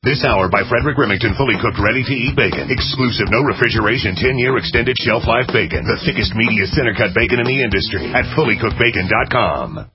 This hour by Frederick Remington, fully cooked, ready-to-eat bacon. Exclusive, no refrigeration, 10-year extended shelf life bacon. The thickest, meatiest center-cut bacon in the industry at fullycookedbacon.com.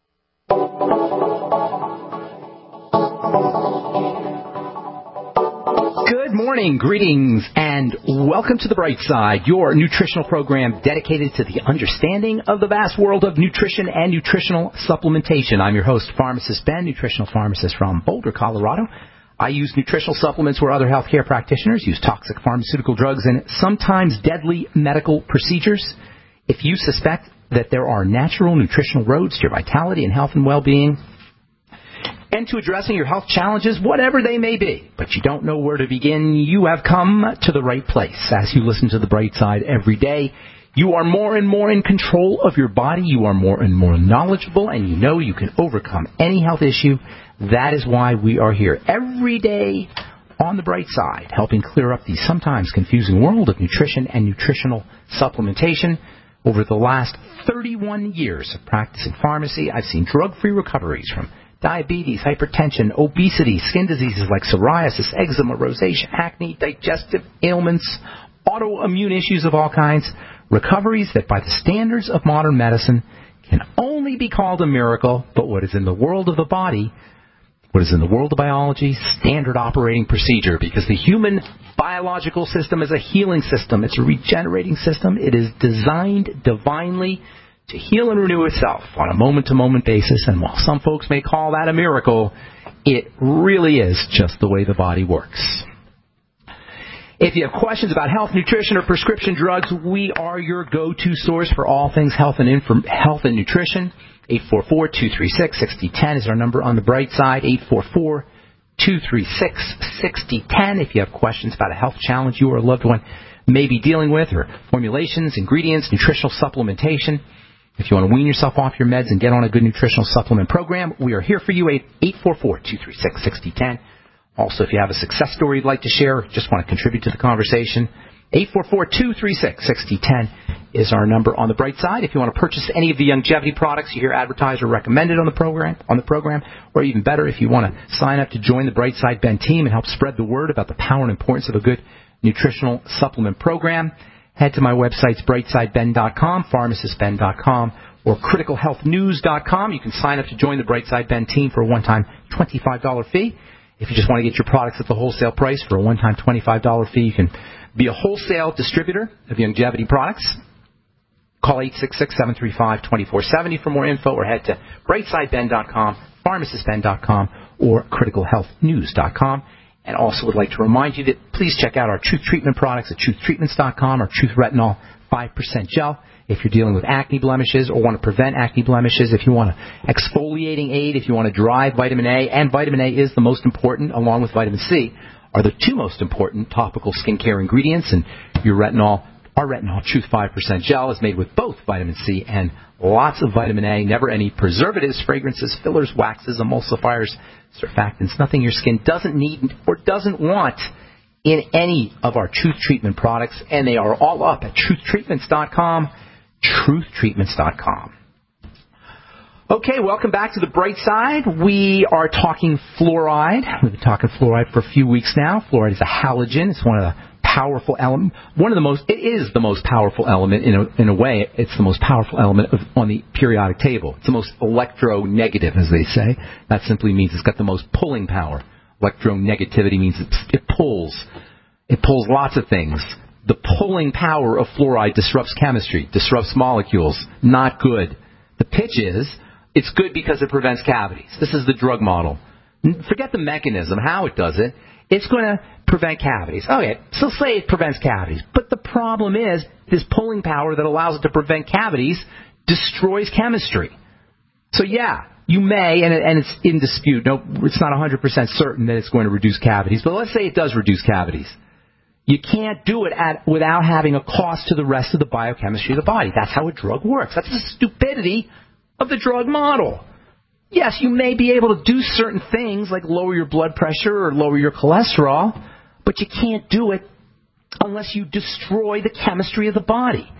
Good morning, greetings, and welcome to The Bright Side, your nutritional program dedicated to the understanding of the vast world of nutrition and nutritional supplementation. I'm your host, Pharmacist Ben, nutritional pharmacist from Boulder, Colorado. I use nutritional supplements where other healthcare practitioners use toxic pharmaceutical drugs and sometimes deadly medical procedures. If you suspect that there are natural nutritional roads to your vitality and health and well-being, and to addressing your health challenges, whatever they may be, but you don't know where to begin, you have come to the right place. As you listen to The Bright Side every day, you are more and more in control of your body, you are more and more knowledgeable, and you know you can overcome any health issue. That is why we are here every day on The Bright Side, helping clear up the sometimes confusing world of nutrition and nutritional supplementation. Over the last 31 years of practicing pharmacy, I've seen drug-free recoveries from diabetes, hypertension, obesity, skin diseases like psoriasis, eczema, rosacea, acne, digestive ailments, autoimmune issues of all kinds, recoveries that by the standards of modern medicine can only be called a miracle, but what is in the world of the body, what is in the world of biology, standard operating procedure, because the human biological system is a healing system. It's a regenerating system. It is designed divinely to heal and renew itself on a moment-to-moment basis, and while some folks may call that a miracle, it really is just the way the body works. If you have questions about health, nutrition, or prescription drugs, we are your go-to source for all things health and nutrition. 844-236-6010 is our number on The Bright Side, 844-236-6010. If you have questions about a health challenge you or a loved one may be dealing with, or formulations, ingredients, nutritional supplementation, if you want to wean yourself off your meds and get on a good nutritional supplement program, we are here for you, 844-236-6010. Also, if you have a success story you'd like to share, just want to contribute to the conversation, 844-236-6010 is our number on The Bright Side. If you want to purchase any of the longevity products you hear advertised or recommended on the program, or even better, if you want to sign up to join the Bright Side Ben team and help spread the word about the power and importance of a good nutritional supplement program, head to my websites, brightsideben.com, pharmacistben.com, or criticalhealthnews.com. You can sign up to join the Brightside Ben team for a one-time $25 fee. If you just want to get your products at the wholesale price for a one-time $25 fee, you can be a wholesale distributor of longevity products. Call 866-735-2470 for more info, or head to brightsideben.com, pharmacistben.com, or criticalhealthnews.com. And also would like to remind you that please check out our Truth Treatment products at truthtreatments.com, our Truth Retinol 5% gel. If you're dealing with acne blemishes or want to prevent acne blemishes, if you want an exfoliating aid, if you want to drive vitamin A, and vitamin A is the most important, along with vitamin C, are the two most important topical skincare ingredients. And your retinol, our Retinol Truth 5% gel is made with both vitamin C and lots of vitamin A, never any preservatives, fragrances, fillers, waxes, emulsifiers, surfactants, nothing your skin doesn't need or doesn't want in any of our Truth Treatment products, and they are all up at truthtreatments.com, truthtreatments.com. Okay, welcome back to The Bright Side. We are talking fluoride. We've been talking fluoride for a few weeks now. Fluoride is a halogen. It's one of the powerful elements. It is the most powerful element in a way. It's the most powerful element on the periodic table. It's the most electronegative, as they say. That simply means it's got the most pulling power. Electronegativity means it pulls. It pulls lots of things. The pulling power of fluoride disrupts chemistry, disrupts molecules. Not good. The pitch is, it's good because it prevents cavities. This is the drug model. Forget the mechanism, how it does it. It's going to prevent cavities. Okay, so say it prevents cavities. But the problem is, this pulling power that allows it to prevent cavities destroys chemistry. So yeah, you may, and it's in dispute. No, it's not 100% certain that it's going to reduce cavities. But let's say it does reduce cavities. You can't do it without having a cost to the rest of the biochemistry of the body. That's how a drug works. That's the stupidity of the drug model. Yes, you may be able to do certain things like lower your blood pressure or lower your cholesterol, but you can't do it unless you destroy the chemistry of the body.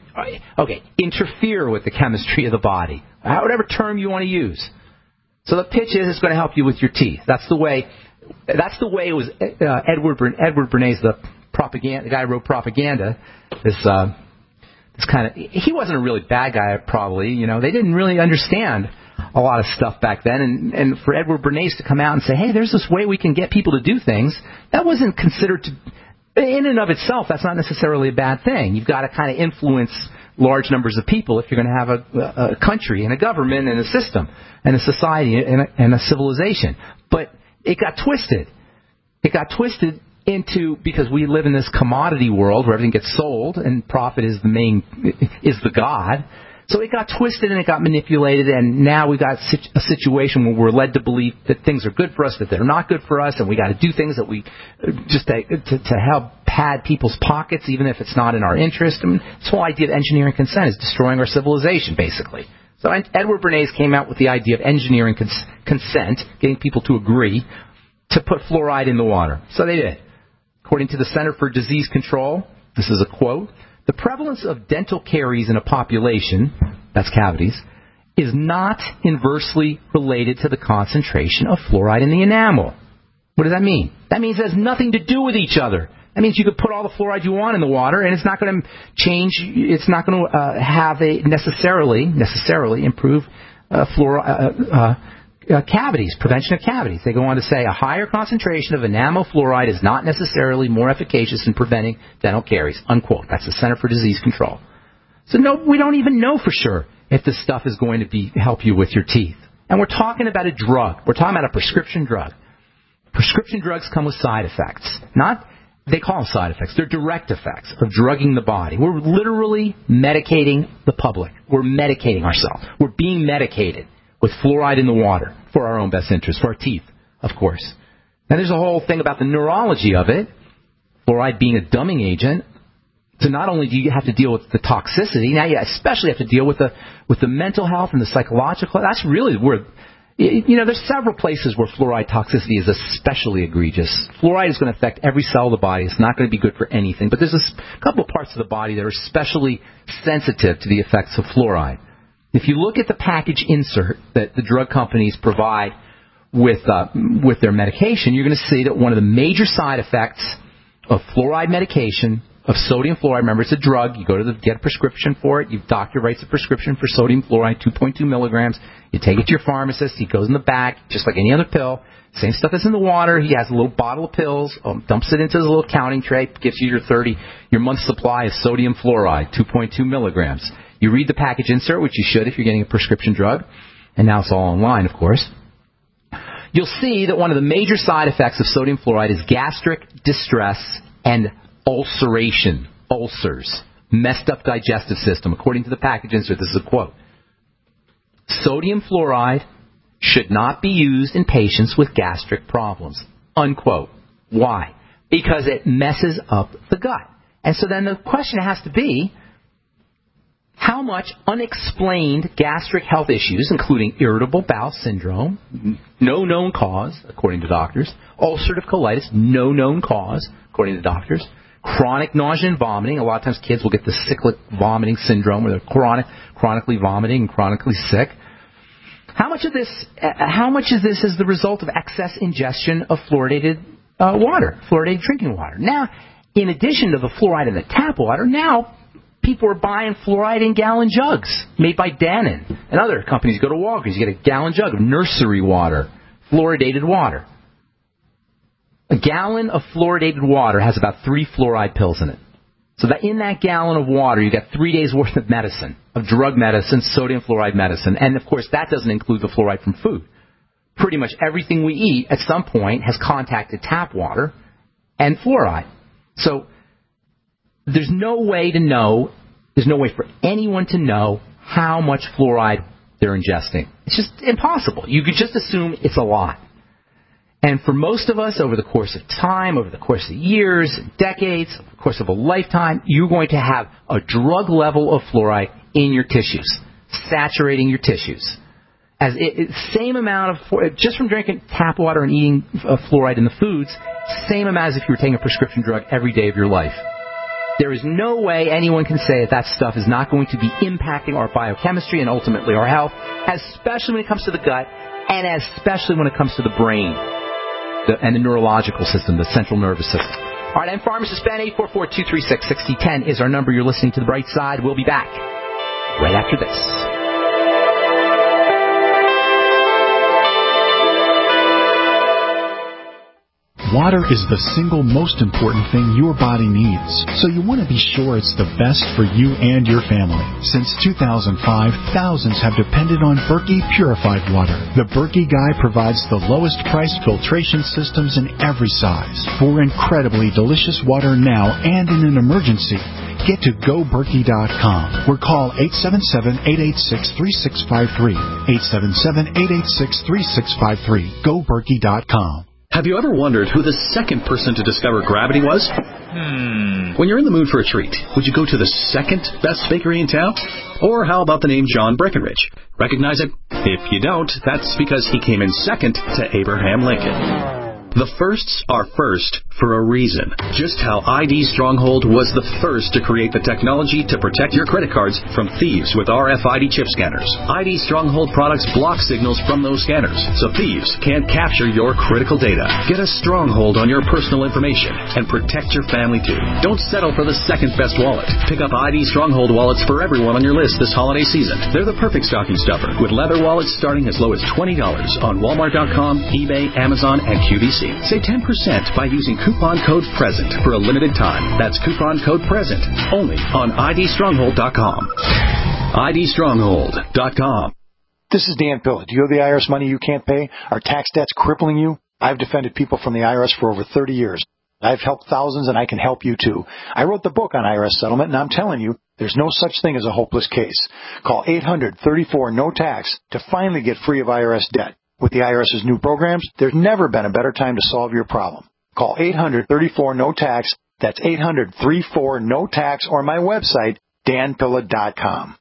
Interfere with the chemistry of the body, whatever term you want to use. So the pitch is it's going to help you with your teeth. That's the way that's the way it was. Edward Bernays, the guy who wrote Propaganda, this kind of, he wasn't a really bad guy, probably. They didn't really understand a lot of stuff back then, and for Edward Bernays to come out and say, hey, there's this way we can get people to do things, that wasn't considered to, in and of itself, that's not necessarily a bad thing. You've got to kind of influence large numbers of people if you're going to have a country and a government and a system and a society and a civilization. But it got twisted. It got twisted because we live in this commodity world where everything gets sold and profit is the god. So it got twisted and it got manipulated, and now we've got a situation where we're led to believe that things are good for us, that they're not good for us, and we got to do things that we just to help pad people's pockets, even if it's not in our interest. I mean, this whole idea of engineering consent is destroying our civilization, basically. So Edward Bernays came out with the idea of engineering consent, getting people to agree to put fluoride in the water. So they did. According to the Center for Disease Control, this is a quote, the prevalence of dental caries in a population, that's cavities, is not inversely related to the concentration of fluoride in the enamel. What does that mean? That means it has nothing to do with each other. That means you could put all the fluoride you want in the water, and it's not going to change. It's not going to have a necessarily improve cavities, prevention of cavities. They go on to say a higher concentration of enamel fluoride is not necessarily more efficacious in preventing dental caries, unquote. That's the Center for Disease Control. So no, we don't even know for sure if this stuff is going to help you with your teeth. And we're talking about a drug. We're talking about a prescription drug. Prescription drugs come with side effects. They call them side effects. They're direct effects of drugging the body. We're literally medicating the public. We're medicating ourselves. We're being medicated with fluoride in the water for our own best interest, for our teeth, of course. Now, there's a whole thing about the neurology of it, fluoride being a dumbing agent. So not only do you have to deal with the toxicity, now you especially have to deal with the mental health and the psychological. That's really where, there's several places where fluoride toxicity is especially egregious. Fluoride is going to affect every cell of the body. It's not going to be good for anything. But there's a couple of parts of the body that are especially sensitive to the effects of fluoride. If you look at the package insert that the drug companies provide with their medication, you're going to see that one of the major side effects of fluoride medication, of sodium fluoride, remember it's a drug, you go to get a prescription for it, your doctor writes a prescription for sodium fluoride, 2.2 milligrams, you take it to your pharmacist, he goes in the back, just like any other pill, same stuff that's in the water, he has a little bottle of pills, dumps it into his little counting tray, gives you your month's supply of sodium fluoride, 2.2 milligrams. You read the package insert, which you should if you're getting a prescription drug, and now it's all online, of course. You'll see that one of the major side effects of sodium fluoride is gastric distress and ulceration, ulcers, messed up digestive system. According to the package insert, this is a quote. Sodium fluoride should not be used in patients with gastric problems, unquote. Why? Because it messes up the gut. And so then the question has to be, how much unexplained gastric health issues, including irritable bowel syndrome, no known cause, according to doctors, ulcerative colitis, no known cause, according to doctors, chronic nausea and vomiting, a lot of times kids will get the cyclic vomiting syndrome where they're chronically vomiting and chronically sick. How much of this is the result of excess ingestion of fluoridated water, fluoridated drinking water? Now, in addition to the fluoride in the tap water, now people are buying fluoride in gallon jugs made by Dannon and other companies. You go to Walgreens, you get a gallon jug of nursery water, fluoridated water. A gallon of fluoridated water has about 3 fluoride pills in it. So that in that gallon of water, you got 3 days worth of medicine, of drug medicine, sodium fluoride medicine. And, of course, that doesn't include the fluoride from food. Pretty much everything we eat at some point has contacted tap water and fluoride. So there's no way for anyone to know how much fluoride they're ingesting. It's just impossible. You could just assume it's a lot. And for most of us, over the course of time, over the course of years, decades, over the course of a lifetime, you're going to have a drug level of fluoride in your tissues, saturating your tissues. Same amount of, just from drinking tap water and eating fluoride in the foods, same amount as if you were taking a prescription drug every day of your life. There is no way anyone can say that stuff is not going to be impacting our biochemistry and ultimately our health, especially when it comes to the gut and especially when it comes to the brain. and the neurological system, the central nervous system. All right, I'm Pharmacist Ben. 844-236-6010 is our number. You're listening to The Bright Side. We'll be back right after this. Water is the single most important thing your body needs, so you want to be sure it's the best for you and your family. Since 2005, thousands have depended on Berkey purified water. The Berkey Guy provides the lowest price filtration systems in every size. For incredibly delicious water now and in an emergency, get to GoBerkey.com or call 877-886-3653. 877-886-3653. GoBerkey.com. Have you ever wondered who the second person to discover gravity was? When you're in the mood for a treat, would you go to the second best bakery in town? Or how about the name John Breckenridge? Recognize it? If you don't, that's because he came in second to Abraham Lincoln. The firsts are first for a reason. Just how ID Stronghold was the first to create the technology to protect your credit cards from thieves with RFID chip scanners. ID Stronghold products block signals from those scanners, so thieves can't capture your critical data. Get a stronghold on your personal information and protect your family too. Don't settle for the second best wallet. Pick up ID Stronghold wallets for everyone on your list this holiday season. They're the perfect stocking stuffer, with leather wallets starting as low as $20 on Walmart.com, eBay, Amazon, and QVC. Save 10% by using coupon code PRESENT for a limited time. That's coupon code PRESENT only on IDStronghold.com. IDStronghold.com. This is Dan Pilla. Do you have the IRS money you can't pay? Are tax debts crippling you? I've defended people from the IRS for over 30 years. I've helped thousands, and I can help you too. I wrote the book on IRS settlement, and I'm telling you, there's no such thing as a hopeless case. Call 800-34-NO-TAX to finally get free of IRS debt. With the IRS's new programs, there's never been a better time to solve your problem. Call 800-34-NO-TAX. That's 800-34-NO-TAX, or my website, danpilla.com.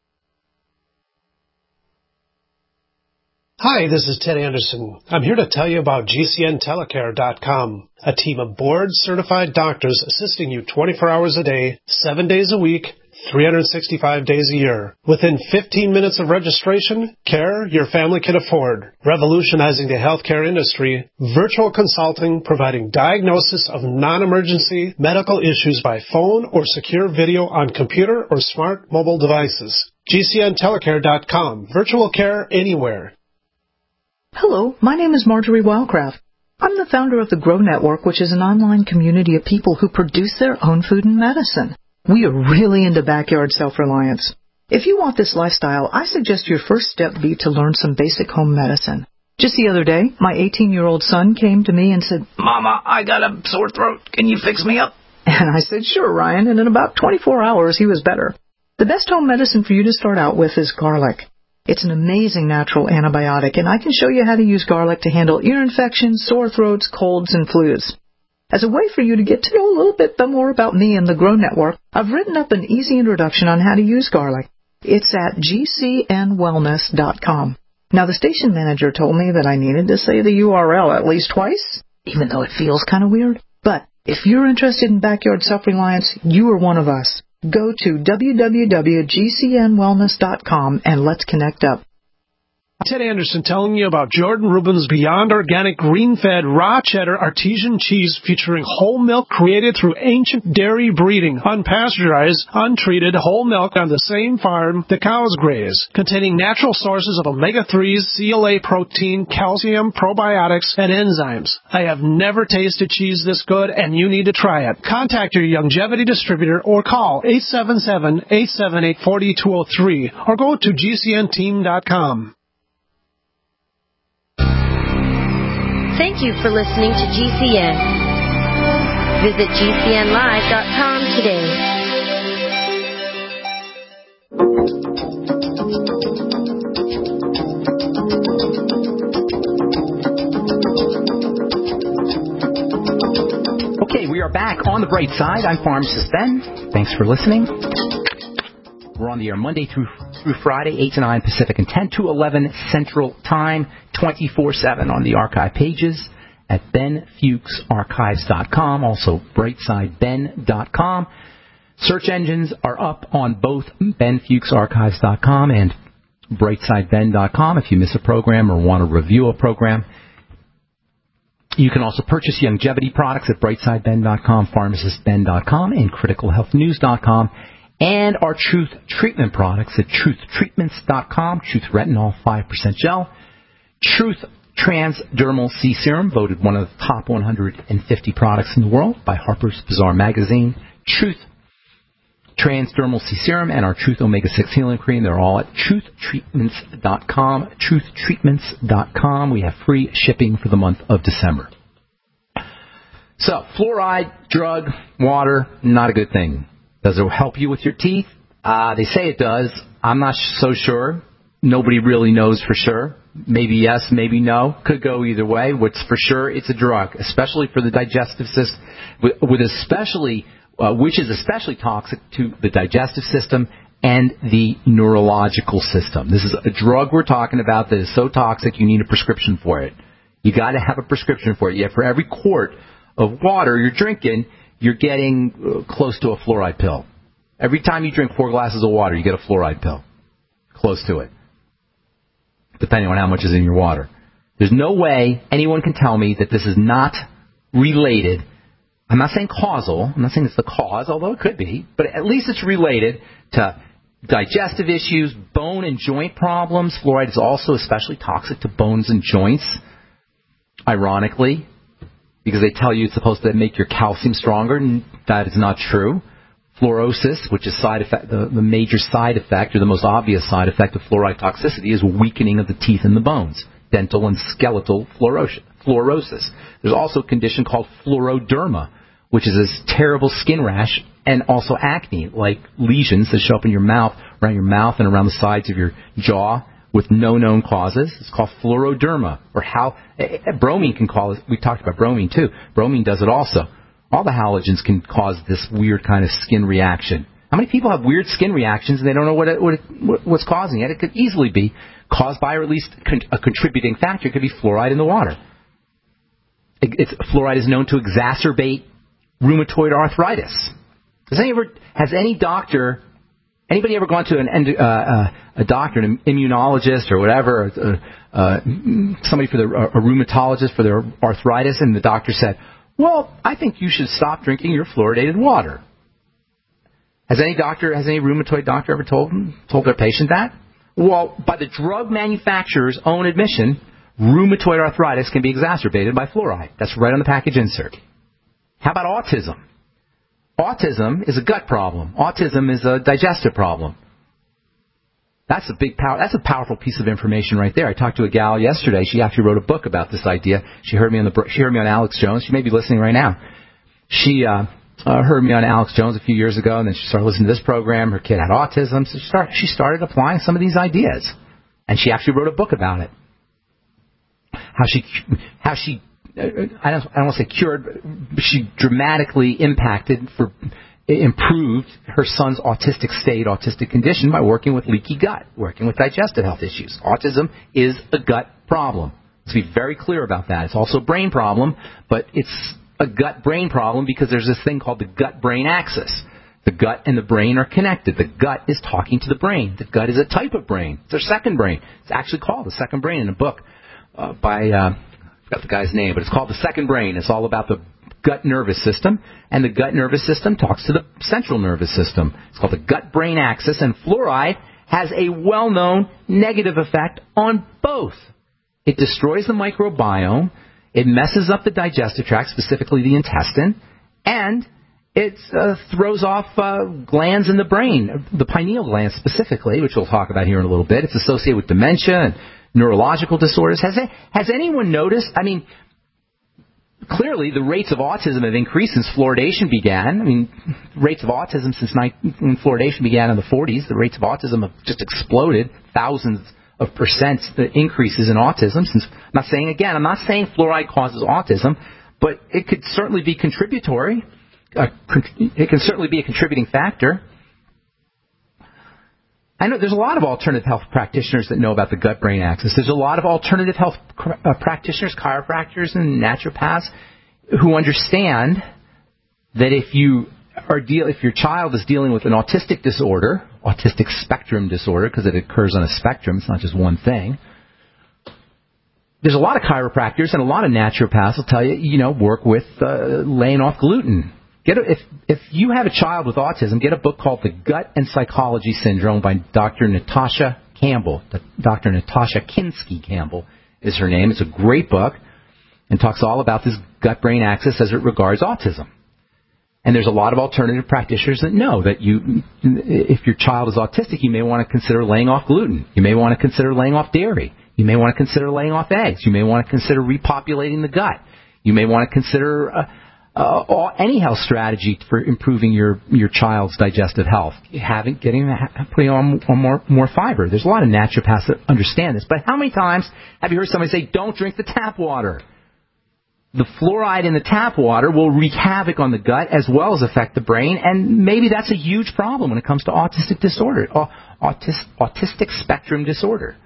Hi, this is Ted Anderson. I'm here to tell you about GCNtelecare.com, a team of board-certified doctors assisting you 24 hours a day, 7 days a week, 365 days a year. Within 15 minutes of registration, care your family can afford. Revolutionizing the healthcare industry, virtual consulting providing diagnosis of non-emergency medical issues by phone or secure video on computer or smart mobile devices. GCNtelecare.com. Virtual care anywhere. Hello, my name is Marjorie Wildcraft. I'm the founder of the Grow Network, which is an online community of people who produce their own food and medicine. We are really into backyard self-reliance. If you want this lifestyle, I suggest your first step be to learn some basic home medicine. Just the other day, my 18-year-old son came to me and said, "Mama, I got a sore throat. Can you fix me up?" And I said, "Sure, Ryan," and in about 24 hours, he was better. The best home medicine for you to start out with is garlic. It's an amazing natural antibiotic, and I can show you how to use garlic to handle ear infections, sore throats, colds, and flus. As a way for you to get to know a little bit more about me and the Grow Network, I've written up an easy introduction on how to use garlic. It's at gcnwellness.com. Now, the station manager told me that I needed to say the URL at least twice, even though it feels kind of weird. But if you're interested in backyard self-reliance, you are one of us. Go to www.gcnwellness.com and let's connect up. Ted Anderson telling you about Jordan Rubin's Beyond Organic Green-Fed Raw Cheddar Artesian Cheese featuring whole milk created through ancient dairy breeding, unpasteurized, untreated whole milk on the same farm the cows graze, containing natural sources of omega-3s, CLA protein, calcium, probiotics, and enzymes. I have never tasted cheese this good, and you need to try it. Contact your Youngevity distributor or call 877-878-4203 or go to GCNteam.com. Thank you for listening to GCN. Visit GCNlive.com today. Okay, we are back on the bright side. I'm Pharmacist Ben. Thanks for listening. We're on the air Monday through Friday, 8 to 9 Pacific and 10 to 11 Central Time, 24/7 on the archive pages at benfuchsarchives.com, also brightsideben.com. Search engines are up on both benfuchsarchives.com and brightsideben.com if you miss a program or want to review a program. You can also purchase longevity products at brightsideben.com, pharmacistben.com, and criticalhealthnews.com, and our Truth Treatment products at truthtreatments.com, Truth Retinol 5% Gel, Truth Transdermal C Serum, voted one of the top 150 products in the world by Harper's Bazaar Magazine, Truth Transdermal C Serum, and our Truth Omega-6 Healing Cream. They're all at truthtreatments.com, truthtreatments.com. We have free shipping for the month of December. So, fluoride, drug, water, not a good thing. Does it help you with your teeth? They say it does. I'm not so sure. Nobody really knows for sure. Maybe yes, maybe no. Could go either way. What's for sure, it's a drug, especially for the digestive system, which is especially toxic to the digestive system and the neurological system. This is a drug we're talking about that is so toxic you need a prescription for it. You got to have a prescription for it. Yet for every quart of water you're drinking, you're getting close to a fluoride pill. Every time you drink 4 glasses of water, you get a fluoride pill. Close to it. Depending on how much is in your water. There's no way anyone can tell me that this is not related. I'm not saying causal. I'm not saying it's the cause, although it could be. But at least it's related to digestive issues, bone and joint problems. Fluoride is also especially toxic to bones and joints, ironically, because they tell you it's supposed to make your calcium stronger. And that is not true. Fluorosis, which is the major side effect, or the most obvious side effect of fluoride toxicity, is weakening of the teeth and the bones, dental and skeletal fluorosis. There's also a condition called fluoroderma, which is this terrible skin rash and also acne, like lesions that show up in your mouth, around your mouth and around the sides of your jaw with no known causes. It's called fluoroderma, or how bromine can cause it. We talked about bromine too. Bromine does it also. All the halogens can cause this weird kind of skin reaction. How many people have weird skin reactions and they don't know what's causing it? It could easily be caused by, or at least a contributing factor. It could be fluoride in the water. Fluoride is known to exacerbate rheumatoid arthritis. Has anybody ever gone to a doctor, an immunologist or whatever, somebody for a rheumatologist for their arthritis, and the doctor said, well, I think you should stop drinking your fluoridated water. Has any rheumatoid doctor ever told their patient that? Well, by the drug manufacturer's own admission, rheumatoid arthritis can be exacerbated by fluoride. That's right on the package insert. How about autism? Autism is a gut problem. Autism is a digestive problem. That's a powerful piece of information right there. I talked to a gal yesterday. She actually wrote a book about this idea. She heard me on Alex Jones. She may be listening right now. She heard me on Alex Jones a few years ago, and then she started listening to this program. Her kid had autism, so she started applying some of these ideas, and she actually wrote a book about it. How she I don't want to say cured, but she dramatically improved her son's autistic condition by working with leaky gut, working with digestive health issues. Autism is a gut problem. Let's be very clear about that. It's also a brain problem, but it's a gut-brain problem because there's this thing called the gut-brain axis. The gut and the brain are connected. The gut is talking to the brain. The gut is a type of brain. It's our second brain. It's actually called the second brain in a book by I forgot the guy's name, but it's called The Second Brain. It's all about the gut nervous system, and the gut nervous system talks to the central nervous system. It's called the gut-brain axis, and fluoride has a well-known negative effect on both. It destroys the microbiome, it messes up the digestive tract, specifically the intestine, and it throws off glands in the brain, the pineal gland specifically, which we'll talk about here in a little bit. It's associated with dementia and neurological disorders. Has anyone noticed? I mean, clearly the rates of autism have increased since fluoridation began. I mean, rates of autism when fluoridation began in the 40s, the rates of autism have just exploded, thousands of percent increases in autism. I'm not saying fluoride causes autism, but it could certainly be contributory. It can certainly be a contributing factor. I know there's a lot of alternative health practitioners that know about the gut-brain axis. There's a lot of alternative health practitioners, chiropractors, and naturopaths who understand that if your child is dealing with an autistic disorder, autistic spectrum disorder, because it occurs on a spectrum, it's not just one thing, there's a lot of chiropractors and a lot of naturopaths will tell you, work with laying off gluten. If you have a child with autism, get a book called The Gut and Psychology Syndrome by Dr. Natasha Campbell. Dr. Natasha Kinsky Campbell is her name. It's a great book and talks all about this gut-brain axis as it regards autism. And there's a lot of alternative practitioners that know that if your child is autistic, you may want to consider laying off gluten. You may want to consider laying off dairy. You may want to consider laying off eggs. You may want to consider repopulating the gut. You may want to consider any health strategy for improving your child's digestive health. Putting on more fiber. There's a lot of naturopaths that understand this. But how many times have you heard somebody say, don't drink the tap water? The fluoride in the tap water will wreak havoc on the gut as well as affect the brain, and maybe that's a huge problem when it comes to autistic disorder, autistic spectrum disorder.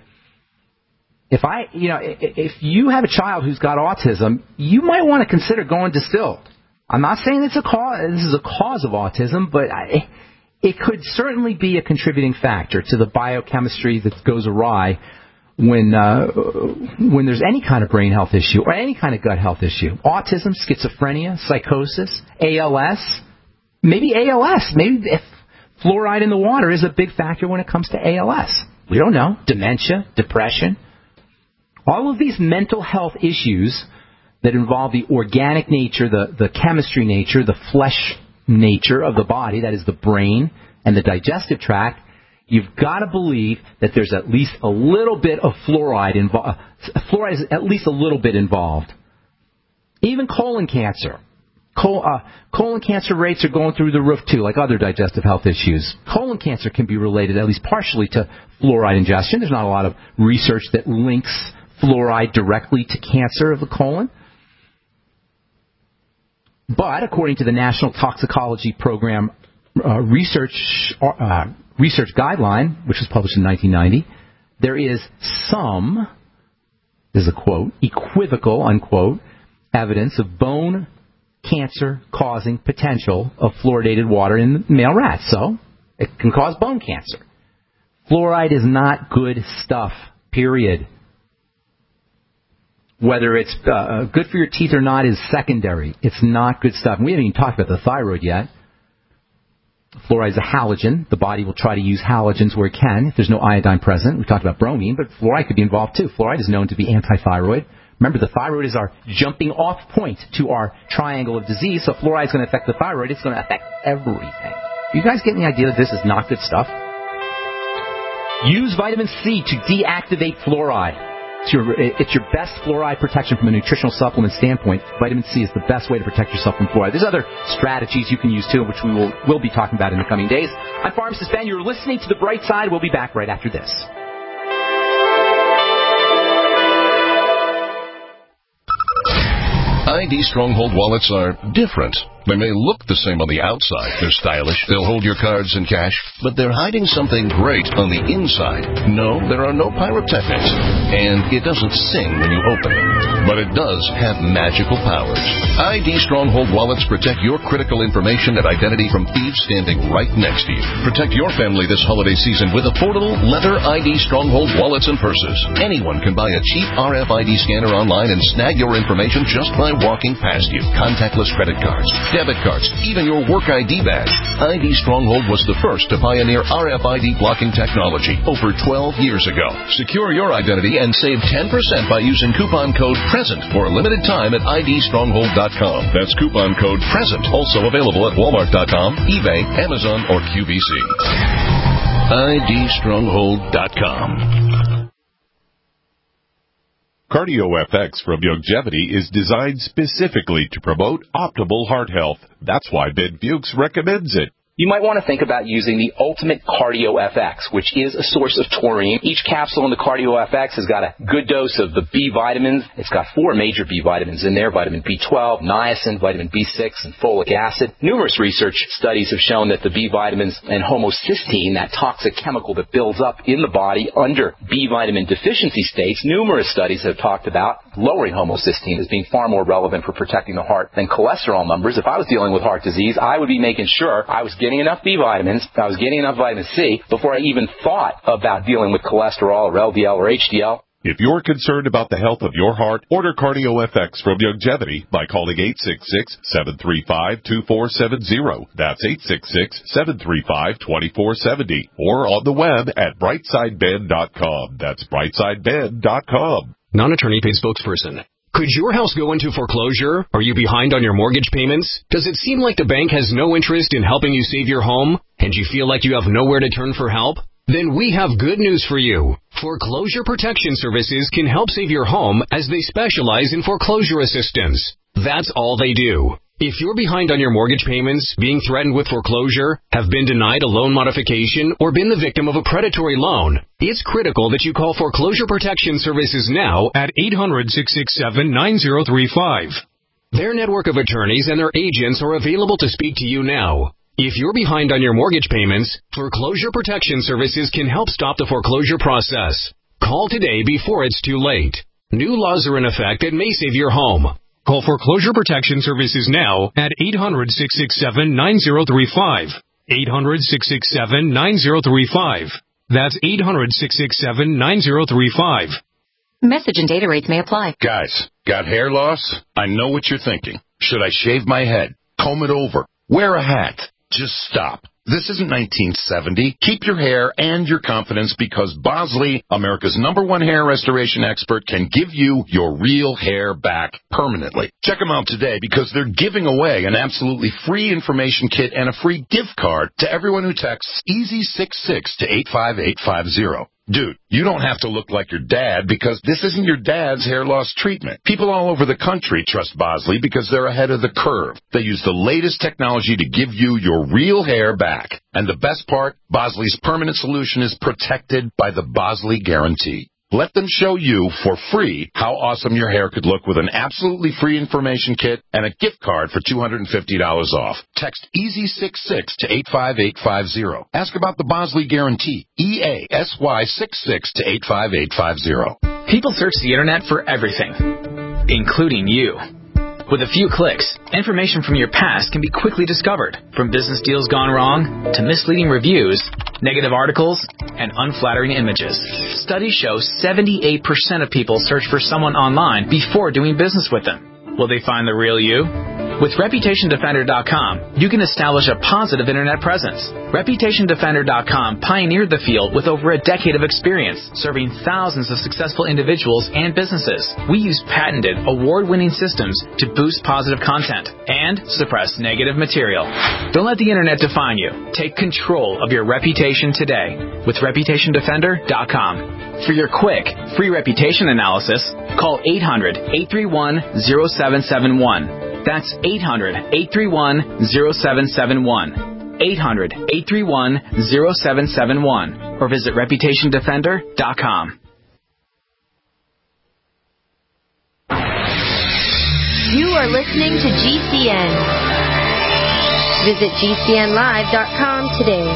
If you have a child who's got autism, you might want to consider going distilled. I'm not saying this is a cause of autism, but it could certainly be a contributing factor to the biochemistry that goes awry when there's any kind of brain health issue or any kind of gut health issue. Autism, schizophrenia, psychosis, ALS. Maybe if fluoride in the water is a big factor when it comes to ALS. We don't know. Dementia, depression. All of these mental health issues that involve the organic nature, the chemistry nature, the flesh nature of the body, that is the brain and the digestive tract, you've got to believe that there's at least a little bit of fluoride involved. Fluoride is at least a little bit involved. Even colon cancer. Colon cancer rates are going through the roof, too, like other digestive health issues. Colon cancer can be related, at least partially, to fluoride ingestion. There's not a lot of research that links fluoride directly to cancer of the colon. But according to the National Toxicology Program research guideline, which was published in 1990, there is some, this is a quote, equivocal, unquote, evidence of bone cancer causing potential of fluoridated water in male rats. So it can cause bone cancer. Fluoride is not good stuff, period. Whether it's good for your teeth or not is secondary. It's not good stuff. And we haven't even talked about the thyroid yet. Fluoride is a halogen. The body will try to use halogens where it can if there's no iodine present. We talked about bromine, but fluoride could be involved too. Fluoride is known to be anti-thyroid. Remember, the thyroid is our jumping off point to our triangle of disease, so fluoride is going to affect the thyroid. It's going to affect everything. You guys getting the idea that this is not good stuff? Use vitamin C to deactivate fluoride. It's your best fluoride protection from a nutritional supplement standpoint. Vitamin C is the best way to protect yourself from fluoride. There's other strategies you can use too, which we'll be talking about in the coming days. I'm Pharmacist Ben. You're listening to The Bright Side. We'll be back right after this. ID Stronghold wallets are different. They may look the same on the outside. They're stylish. They'll hold your cards and cash. But they're hiding something great on the inside. No, there are no pyrotechnics. And it doesn't sing when you open it. But it does have magical powers. ID Stronghold wallets protect your critical information and identity from thieves standing right next to you. Protect your family this holiday season with affordable leather ID Stronghold wallets and purses. Anyone can buy a cheap RFID scanner online and snag your information just by walking past you. Contactless credit cards, debit cards, even your work ID badge. ID Stronghold was the first to pioneer RFID blocking technology over 12 years ago. Secure your identity and save 10% by using coupon code PRESENT for a limited time at idstronghold.com. That's coupon code PRESENT. Also available at walmart.com, eBay, Amazon, or QVC. idstronghold.com. CardioFX from Youngevity is designed specifically to promote optimal heart health. That's why Ben Fuchs recommends it. You might want to think about using the Ultimate CardioFX, which is a source of taurine. Each capsule in the CardioFX has got a good dose of the B vitamins. It's got 4 major B vitamins in there: vitamin B12, niacin, vitamin B6, and folic acid. Numerous research studies have shown that the B vitamins and homocysteine, that toxic chemical that builds up in the body under B vitamin deficiency states, numerous studies have talked about lowering homocysteine as being far more relevant for protecting the heart than cholesterol numbers. If I was dealing with heart disease, I would be making sure I was getting enough B vitamins, I was getting enough vitamin C before I even thought about dealing with cholesterol or LDL or HDL. If you're concerned about the health of your heart, order CardioFX from Youngevity by calling 866-735-2470. That's 866-735-2470. Or on the web at brightsideben.com. That's brightsideben.com. Non-attorney paid spokesperson. Could your house go into foreclosure? Are you behind on your mortgage payments? Does it seem like the bank has no interest in helping you save your home? And you feel like you have nowhere to turn for help? Then we have good news for you. Foreclosure Protection Services can help save your home as they specialize in foreclosure assistance. That's all they do. If you're behind on your mortgage payments, being threatened with foreclosure, have been denied a loan modification, or been the victim of a predatory loan, it's critical that you call Foreclosure Protection Services now at 800-667-9035. Their network of attorneys and their agents are available to speak to you now. If you're behind on your mortgage payments, Foreclosure Protection Services can help stop the foreclosure process. Call today before it's too late. New laws are in effect that may save your home. Call Foreclosure Protection Services now at 800-667-9035. 800-667-9035. That's 800-667-9035. Message and data rates may apply. Guys, got hair loss? I know what you're thinking. Should I shave my head? Comb it over? Wear a hat? Just stop. This isn't 1970. Keep your hair and your confidence because Bosley, America's #1 hair restoration expert, can give you your real hair back permanently. Check them out today because they're giving away an absolutely free information kit and a free gift card to everyone who texts EASY66 to 85850. Dude, you don't have to look like your dad because this isn't your dad's hair loss treatment. People all over the country trust Bosley because they're ahead of the curve. They use the latest technology to give you your real hair back. And the best part, Bosley's permanent solution is protected by the Bosley Guarantee. Let them show you for free how awesome your hair could look with an absolutely free information kit and a gift card for $250 off. Text EASY66 to 85850. Ask about the Bosley Guarantee. EASY66 to 85850. People search the internet for everything, including you. With a few clicks, information from your past can be quickly discovered, from business deals gone wrong to misleading reviews, negative articles, and unflattering images. Studies show 78% of people search for someone online before doing business with them. Will they find the real you? With ReputationDefender.com, you can establish a positive internet presence. ReputationDefender.com pioneered the field with over a decade of experience, serving thousands of successful individuals and businesses. We use patented, award-winning systems to boost positive content and suppress negative material. Don't let the internet define you. Take control of your reputation today with ReputationDefender.com. For your quick, free reputation analysis, call 800-831-0771. That's 800-831-0771. 800-831-0771. Or visit ReputationDefender.com. You are listening to GCN. Visit GCNlive.com today.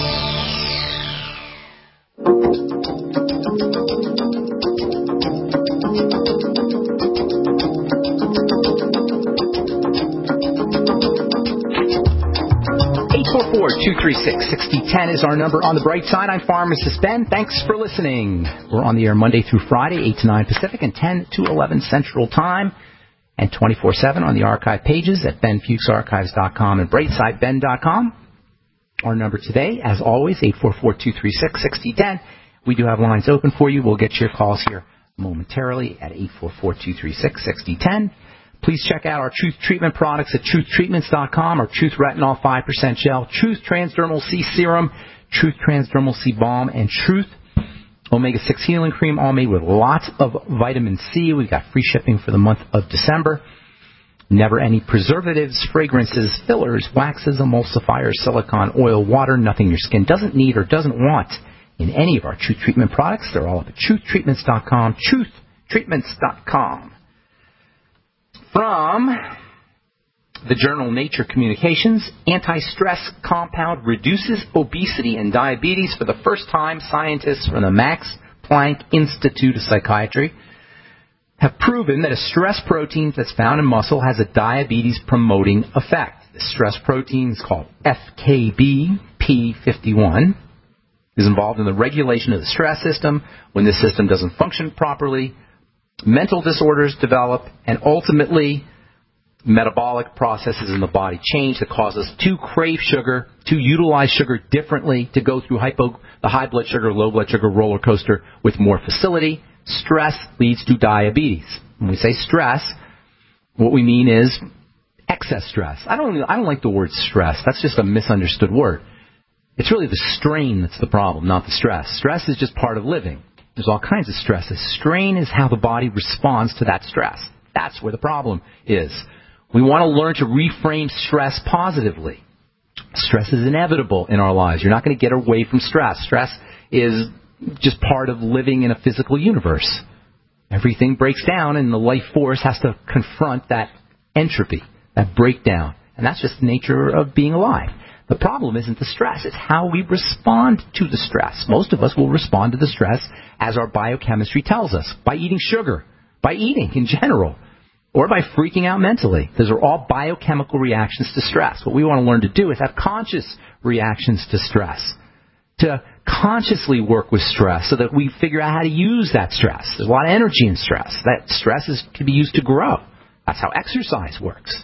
844-236-6010 is our number on the bright side. I'm Pharmacist Ben. Thanks for listening. We're on the air Monday through Friday, 8 to 9 Pacific and 10 to 11 Central Time, and 24/7 on the archive pages at benfuchsarchives.com and brightsideben.com. Our number today, as always, 844-236-6010. We do have lines open for you. We'll get your calls here momentarily at 844-236-6010. Please check out our Truth Treatment products at truthtreatments.com, our Truth Retinol 5% Gel, Truth Transdermal C Serum, Truth Transdermal C Balm, and Truth Omega-6 Healing Cream, all made with lots of vitamin C. We've got free shipping for the month of December. Never any preservatives, fragrances, fillers, waxes, emulsifiers, silicone, oil, water, nothing your skin doesn't need or doesn't want in any of our Truth Treatment products. They're all up at truthtreatments.com, truthtreatments.com. From the journal Nature Communications, anti-stress compound reduces obesity and diabetes. For the first time, scientists from the Max Planck Institute of Psychiatry have proven that a stress protein that's found in muscle has a diabetes-promoting effect. The stress protein is called FKBP51. is involved in the regulation of the stress system. When this system doesn't function properly, mental disorders develop, and ultimately metabolic processes in the body change that cause us to crave sugar, to utilize sugar differently, to go through the high blood sugar, low blood sugar roller coaster with more facility. Stress leads to diabetes. When we say stress, what we mean is excess stress. I don't like the word stress. That's just a misunderstood word. It's really the strain that's the problem, not the stress. Stress is just part of living. There's all kinds of stresses. Strain is how the body responds to that stress. That's where the problem is. We want to learn to reframe stress positively. Stress is inevitable in our lives. You're not going to get away from stress. Stress is just part of living in a physical universe. Everything breaks down, and the life force has to confront that entropy, that breakdown. And that's just the nature of being alive. The problem isn't the stress. It's how we respond to the stress. Most of us will respond to the stress as our biochemistry tells us, by eating sugar, by eating in general, or by freaking out mentally. Those are all biochemical reactions to stress. What we want to learn to do is have conscious reactions to stress, to consciously work with stress so that we figure out how to use that stress. There's a lot of energy in stress. That stress can be used to grow. That's how exercise works.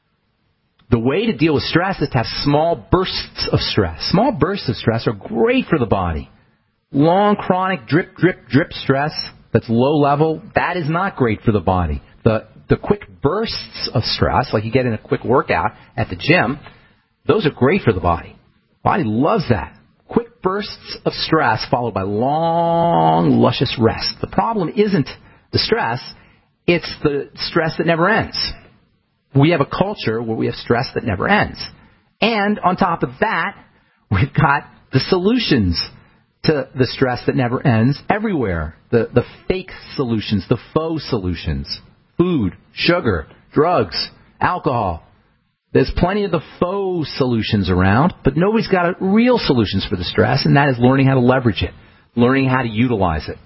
The way to deal with stress is to have small bursts of stress. Small bursts of stress are great for the body. Long, chronic, drip, drip, drip stress that's low level, that is not great for the body. The quick bursts of stress, like you get in a quick workout at the gym, those are great for the body. The body loves that. Quick bursts of stress followed by long, luscious rest. The problem isn't the stress, it's the stress that never ends. We have a culture where we have stress that never ends. And on top of that, we've got the solutions to the stress that never ends everywhere. The fake solutions, the faux solutions. Food, sugar, drugs, alcohol. There's plenty of the faux solutions around, but nobody's got real solutions for the stress, and that is learning how to leverage it, learning how to utilize it.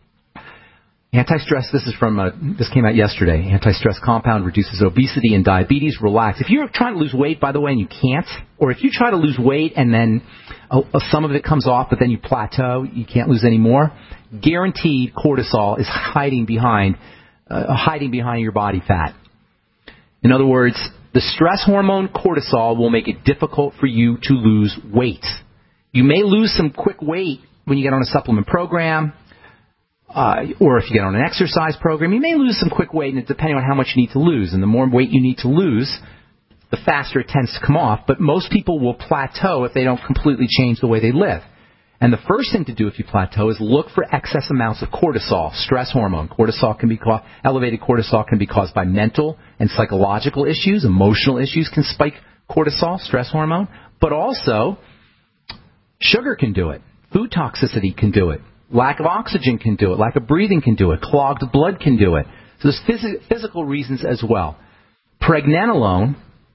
Anti-stress, this came out yesterday. Anti-stress compound reduces obesity and diabetes. Relax. If you're trying to lose weight, by the way, and you can't, or if you try to lose weight and then some of it comes off, but then you plateau, you can't lose any more, guaranteed cortisol is hiding behind your body fat. In other words, the stress hormone cortisol will make it difficult for you to lose weight. You may lose some quick weight when you get on a supplement program, or if you get on an exercise program. You may lose some quick weight, and depending on how much you need to lose. And the more weight you need to lose, the faster it tends to come off. But most people will plateau if they don't completely change the way they live. And the first thing to do if you plateau is look for excess amounts of cortisol, stress hormone. Elevated cortisol can be caused by mental and psychological issues. Emotional issues can spike cortisol, stress hormone. But also, sugar can do it. Food toxicity can do it. Lack of oxygen can do it. Lack of breathing can do it. Clogged blood can do it. So there's physical reasons as well. Pregnenolone,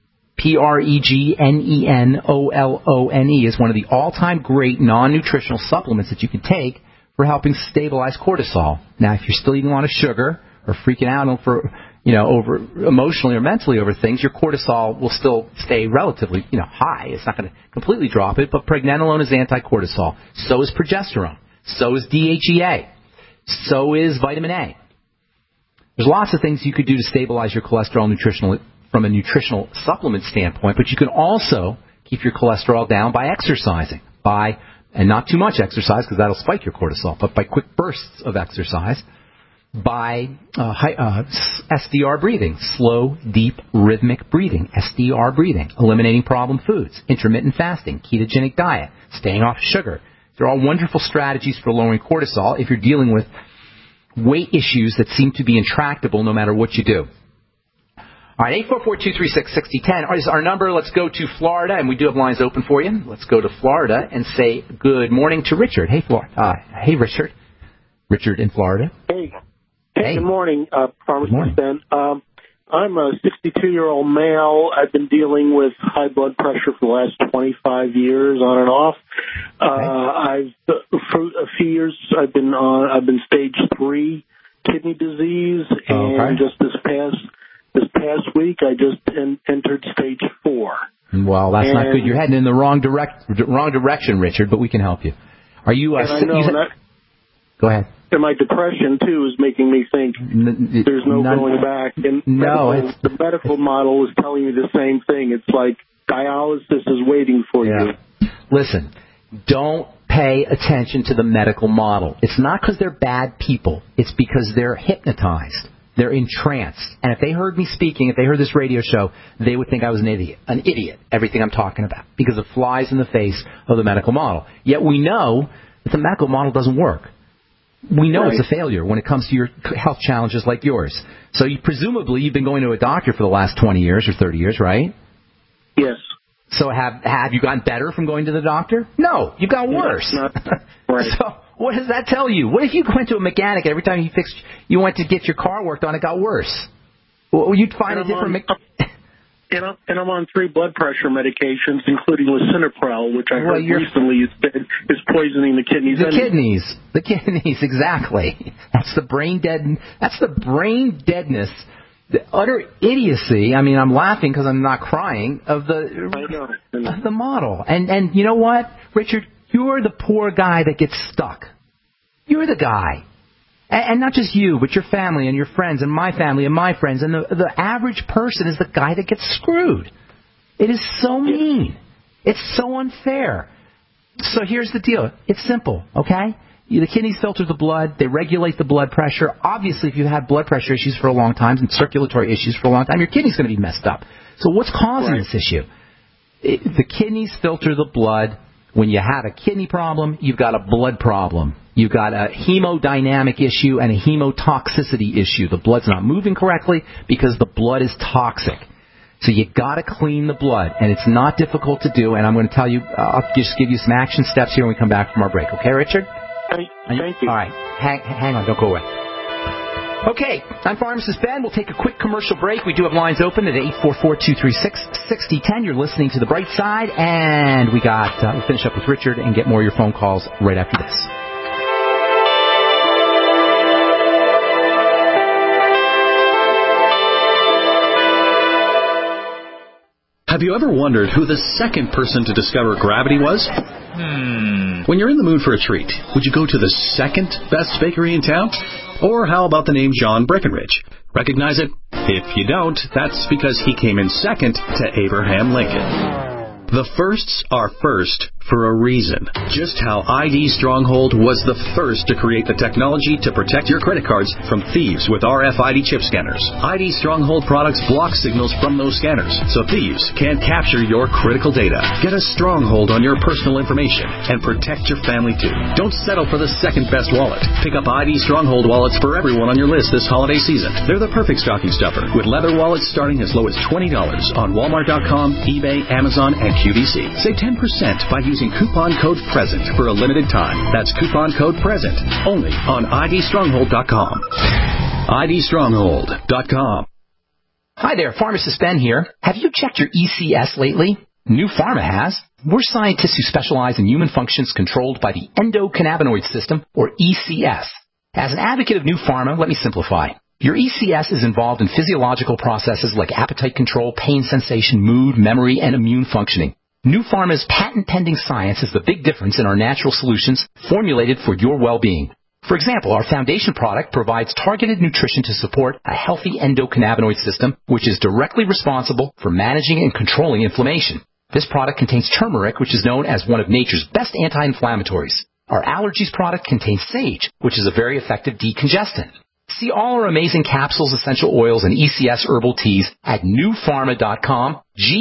Pregnenolone, is one of the all-time great non-nutritional supplements that you can take for helping stabilize cortisol. Now, if you're still eating a lot of sugar or freaking out over emotionally or mentally over things, your cortisol will still stay relatively, high. It's not going to completely drop it, but pregnenolone is anti-cortisol. So is progesterone. So is DHEA. So is vitamin A. There's lots of things you could do to stabilize your cholesterol from a nutritional supplement standpoint, but you can also keep your cholesterol down by exercising, and not too much exercise because that'll spike your cortisol, but by quick bursts of exercise, by SDR breathing, slow, deep, rhythmic breathing, SDR breathing, eliminating problem foods, intermittent fasting, ketogenic diet, staying off sugar. They're all wonderful strategies for lowering cortisol if you're dealing with weight issues that seem to be intractable no matter what you do. All right, 844-236-6010 is our number. Let's go to Florida, and we do have lines open for you. Let's go to Florida and say good morning to Richard. Hey, hey, Richard. Richard in Florida. Hey, good morning, Pharmacist Ben. I'm a 62-year-old male. I've been dealing with high blood pressure for the last 25 years, on and off. For a few years, I've been stage 3 kidney disease, and just this past week, I just entered stage 4. Well, that's not good. You're heading in the wrong direction, Richard, but we can help you. Are you? And I know that. Go ahead. And my depression too is making me think there's no going back. And the medical model is telling you the same thing. It's like dialysis is waiting for you. Listen, don't pay attention to the medical model. It's not because they're bad people. It's because they're hypnotized. They're entranced. And if they heard me speaking, if they heard this radio show, they would think I was an idiot, everything I'm talking about, because it flies in the face of the medical model. Yet we know that the medical model doesn't work. We know it's a failure when it comes to your health challenges like yours. So presumably you've been going to a doctor for the last 20 years or 30 years, right? Yes. So have you gotten better from going to the doctor? No, you've gotten worse. Right. So what does that tell you? What if you went to a mechanic and every time you went to get your car worked on, it got worse? Well, you'd find a different And I'm on 3 blood pressure medications, including lisinopril, which I heard recently is poisoning the kidneys. The kidneys, exactly. That's the brain deadness, the utter idiocy. I mean, I'm laughing because I'm not crying of the model. And you know what, Richard? You're the poor guy that gets stuck. You're the guy. And not just you, but your family and your friends and my family and my friends. And the average person is the guy that gets screwed. It is so mean. It's so unfair. So here's the deal. It's simple, okay? The kidneys filter the blood. They regulate the blood pressure. Obviously, if you've had blood pressure issues for a long time and circulatory issues for a long time, your kidney's going to be messed up. So what's causing this issue? The kidneys filter the blood. When you have a kidney problem, you've got a blood problem. You've got a hemodynamic issue and a hemotoxicity issue. The blood's not moving correctly because the blood is toxic. So you got to clean the blood, and it's not difficult to do. And I'm going to tell you, I'll just give you some action steps here when we come back from our break. Okay, Richard? Thank you. All right. Hang on. Don't go away. Okay, I'm Pharmacist Ben. We'll take a quick commercial break. We do have lines open at 844-236-6010. You're listening to The Bright Side, and we'll finish up with Richard and get more of your phone calls right after this. Have you ever wondered who the second person to discover gravity was? When you're in the mood for a treat, would you go to the second best bakery in town? Or how about the name John Breckenridge? Recognize it? If you don't, that's because he came in second to Abraham Lincoln. The firsts are first for a reason. Just how ID Stronghold was the first to create the technology to protect your credit cards from thieves with RFID chip scanners. ID Stronghold products block signals from those scanners, so thieves can't capture your critical data. Get a stronghold on your personal information and protect your family too. Don't settle for the second best wallet. Pick up ID Stronghold wallets for everyone on your list this holiday season. They're the perfect stocking stuffer, with leather wallets starting as low as $20 on Walmart.com, eBay, Amazon, and QVC. Save 10% by using coupon code PRESENT for a limited time. That's coupon code PRESENT only on IDStronghold.com. IDStronghold.com. Hi there, Pharmacist Ben here. Have you checked your ECS lately? New Pharma has. We're scientists who specialize in human functions controlled by the endocannabinoid system, or ECS. As an advocate of New Pharma, let me simplify. Your ECS is involved in physiological processes like appetite control, pain sensation, mood, memory, and immune functioning. New Pharma's patent-pending science is the big difference in our natural solutions formulated for your well-being. For example, our foundation product provides targeted nutrition to support a healthy endocannabinoid system, which is directly responsible for managing and controlling inflammation. This product contains turmeric, which is known as one of nature's best anti-inflammatories. Our allergies product contains sage, which is a very effective decongestant. See all our amazing capsules, essential oils, and ECS herbal teas at newpharma.com,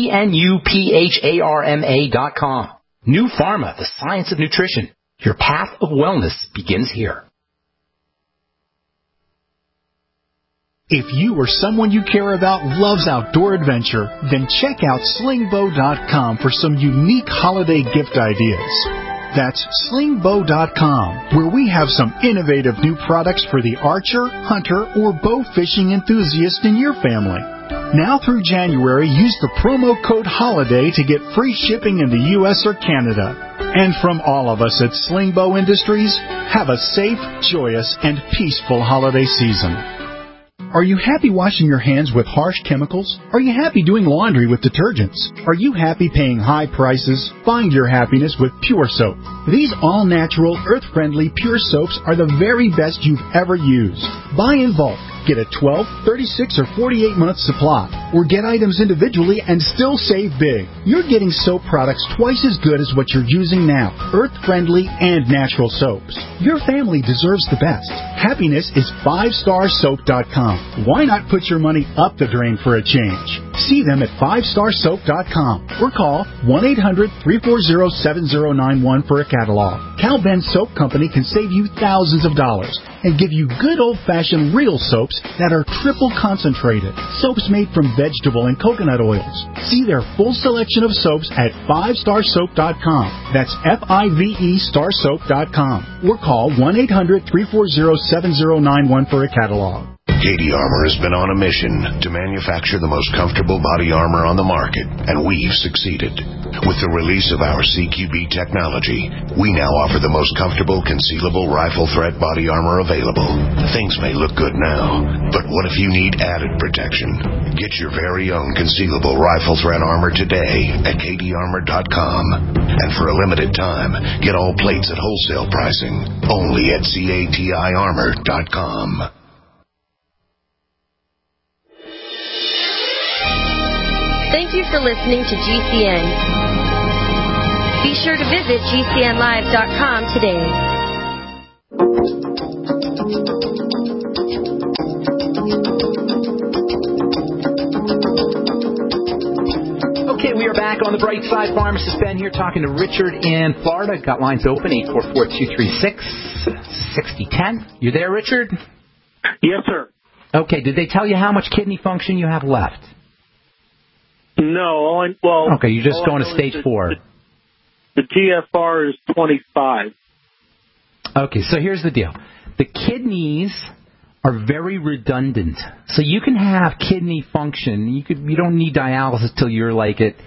GNUPHARMA.com. New Pharma, the science of nutrition. Your path of wellness begins here. If you or someone you care about loves outdoor adventure, then check out slingbow.com for some unique holiday gift ideas. That's slingbow.com, where we have some innovative new products for the archer, hunter, or bow fishing enthusiast in your family. Now through January, use the promo code HOLIDAY to get free shipping in the U.S. or Canada. And from all of us at Slingbow Industries, have a safe, joyous, and peaceful holiday season. Are you happy washing your hands with harsh chemicals? Are you happy doing laundry with detergents? Are you happy paying high prices? Find your happiness with Pure Soap. These all-natural, earth-friendly Pure Soaps are the very best you've ever used. Buy in bulk. Get a 12, 36, or 48-month supply. Or get items individually and still save big. You're getting soap products twice as good as what you're using now. Earth-friendly and natural soaps. Your family deserves the best. Happiness is 5starsoap.com. Why not put your money up the drain for a change? See them at 5starsoap.com or call 1-800-340-7091 for a catalog. Cal Ben Soap Company can save you thousands of dollars and give you good old-fashioned real soaps that are triple concentrated. Soaps made from vegetable and coconut oils. See their full selection of soaps at 5starsoap.com. That's F-I-V-E starsoap.com. Or call 1-800-340-7091 for a catalog. Katie Armour has been on a mission to manufacture the most comfortable body armor on the market, and we've succeeded. With the release of our CQB technology, we now offer the most comfortable concealable rifle threat body armor available. Things may look good now, but what if you need added protection? Get your very own concealable rifle threat armor today at katiearmor.com. And for a limited time, get all plates at wholesale pricing only at CATIarmor.com. Thank you for listening to GCN. Be sure to visit GCNlive.com today. Okay, we are back on the Bright Side. Pharmacist Ben here talking to Richard in Florida. Got lines open, 844-236-6010. You there, Richard? Yes, sir. Okay, did they tell you how much kidney function you have left? No. Okay, you're just going to stage 4. The GFR is 25. Okay, so here's the deal. The kidneys are very redundant. So you can have kidney function. You don't need dialysis till you're like at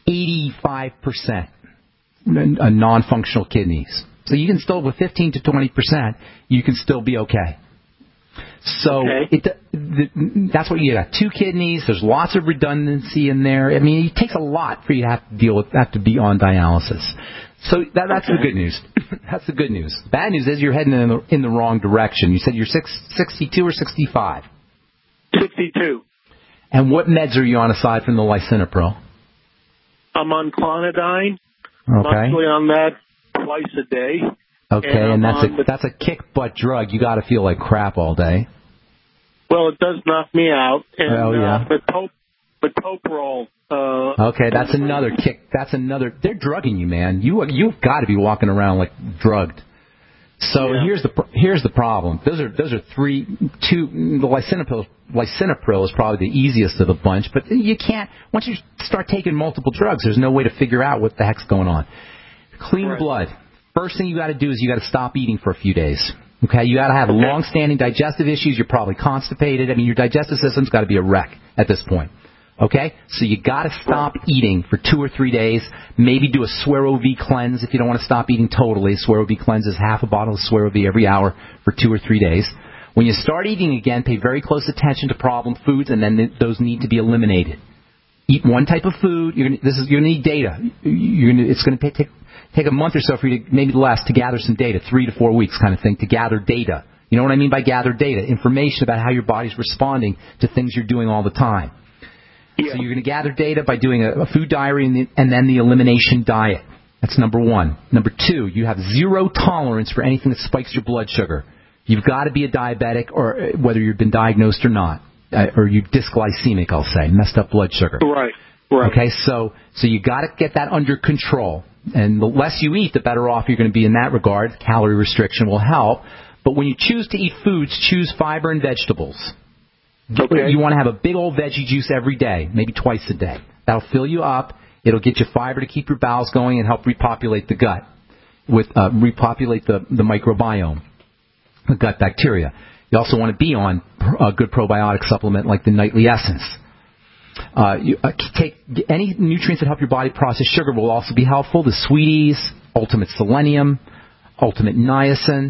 85% non-functional kidneys. So you can still, with 15 to 20%, you can still be okay. So that's what you got. 2 kidneys. There's lots of redundancy in there. I mean, it takes a lot for you to have to be on dialysis. So that's the good news. That's the good news. Bad news is you're heading in the wrong direction. You said you're 62 or 65? 62. And what meds are you on aside from the lisinopril? I'm on Clonidine. Okay. I'm actually on that twice a day. Okay, and that's a kick butt drug. You got to feel like crap all day. Well, it does knock me out. And, metoprolol. Okay, that's another kick. That's another. They're drugging you, man. You've got to be walking around like drugged. So here's the problem. Those are 2. The lisinopril is probably the easiest of the bunch, but you can't. Once you start taking multiple drugs, there's no way to figure out what the heck's going on. Clean blood. First thing you got to do is you got to stop eating for a few days. Okay, you got to have long-standing digestive issues. You're probably constipated. I mean, your digestive system's got to be a wreck at this point. Okay, so you got to stop eating for 2 or 3 days. Maybe do a Suero V cleanse if you don't want to stop eating totally. Suero V cleanse is half a bottle of Suero V every hour for 2 or 3 days. When you start eating again, pay very close attention to problem foods, and then those need to be eliminated. Eat one type of food. You're going to need data. It's going to take a month or so for you to, maybe less, to gather some data, 3 to 4 weeks kind of thing, to gather data. You know what I mean by gather data? Information about how your body's responding to things you're doing all the time. Yeah. So you're going to gather data by doing a food diary and then the elimination diet. That's number 1. Number 2, you have zero tolerance for anything that spikes your blood sugar. You've got to be a diabetic, or whether you've been diagnosed or not, or you're dysglycemic, I'll say, messed up blood sugar. Right. Okay, so you got to get that under control. And the less you eat, the better off you're going to be in that regard. Calorie restriction will help. But when you choose to eat foods, choose fiber and vegetables. Okay. You want to have a big old veggie juice every day, maybe twice a day. That'll fill you up. It'll get you fiber to keep your bowels going and help repopulate the gut, repopulate the microbiome, the gut bacteria. You also want to be on a good probiotic supplement like the Nightly Essence. Take any nutrients that help your body process sugar will also be helpful. The Sweeties, Ultimate Selenium, Ultimate Niacin,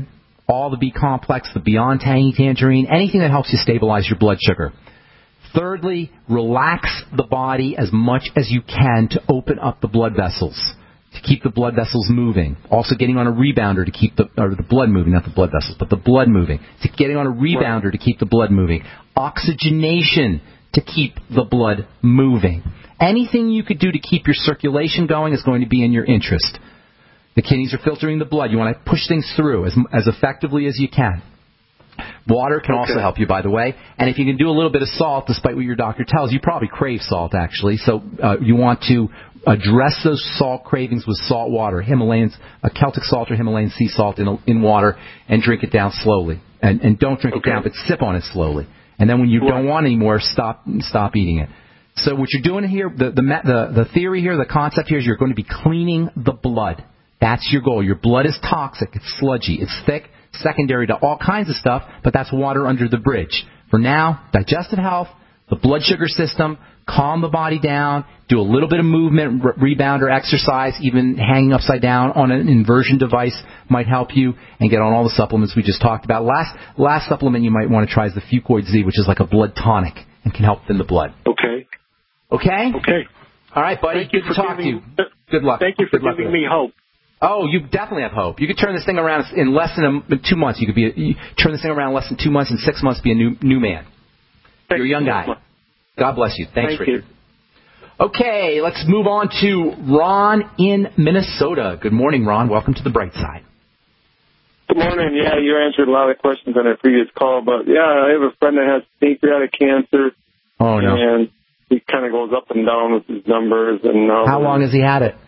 all the B complex, the Beyond Tangy Tangerine, anything that helps you stabilize your blood sugar. Thirdly, relax the body as much as you can to open up the blood vessels, to keep the blood vessels moving. Also getting on a rebounder to keep the blood moving, not the blood vessels, but the blood moving. To getting on a rebounder to keep the blood moving. Oxygenation to keep the blood moving. Anything you could do to keep your circulation going is going to be in your interest. The kidneys are filtering the blood. You want to push things through as effectively as you can. Water can also help you, by the way. And if you can do a little bit of salt, despite what your doctor tells you, probably crave salt, actually. So you want to address those salt cravings with salt water, Celtic salt or Himalayan sea salt in water, and drink it down slowly. And don't drink it down, but sip on it slowly. And then when you don't want any more, stop eating it. So what you're doing here, the theory here, the concept here is you're going to be cleaning the blood. That's your goal. Your blood is toxic. It's sludgy. It's thick. Secondary to all kinds of stuff, but that's water under the bridge. For now, digestive health, the blood sugar system, calm the body down, do a little bit of movement, rebound or exercise, even hanging upside down on an inversion device might help you, and get on all the supplements we just talked about. Last supplement you might want to try is the Fucoid Z, which is like a blood tonic and can help thin the blood. Okay. Okay? Okay. All right, buddy. Good to talk to you. Good luck. Thank you for giving me hope. Oh, you definitely have hope. You could turn this thing around in less than 2 months. You turn this thing around in less than 2 months. In 6 months, be a new man. You're a young guy. God bless you. Thanks, Richard. Okay, let's move on to Ron in Minnesota. Good morning, Ron. Welcome to the bright side. Good morning. Yeah, you answered a lot of questions on a previous call, but yeah, I have a friend that has pancreatic cancer. Oh no. And he kind of goes up and down with his numbers. And how long has he had it?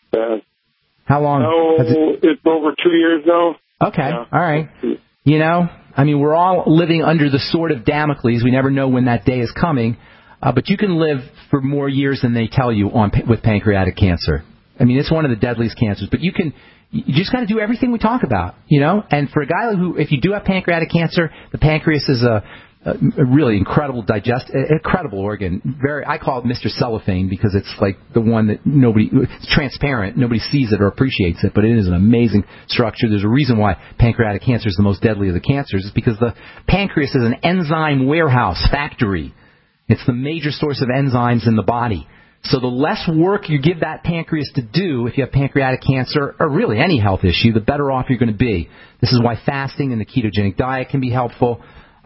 How long? It's over 2 years now. Okay, all right. You know, I mean, we're all living under the sword of Damocles. We never know when that day is coming. But you can live for more years than they tell you with pancreatic cancer. I mean, it's one of the deadliest cancers. But you just got to do everything we talk about, you know. And for a guy who, if you do have pancreatic cancer, the pancreas is a really incredible organ. I call it Mr. Cellophane because it's like the one that it's transparent. Nobody sees it or appreciates it, but it is an amazing structure. There's a reason why pancreatic cancer is the most deadly of the cancers. It's because the pancreas is an enzyme warehouse factory. It's the major source of enzymes in the body. So the less work you give that pancreas to do if you have pancreatic cancer or really any health issue, the better off you're going to be. This is why fasting and the ketogenic diet can be helpful.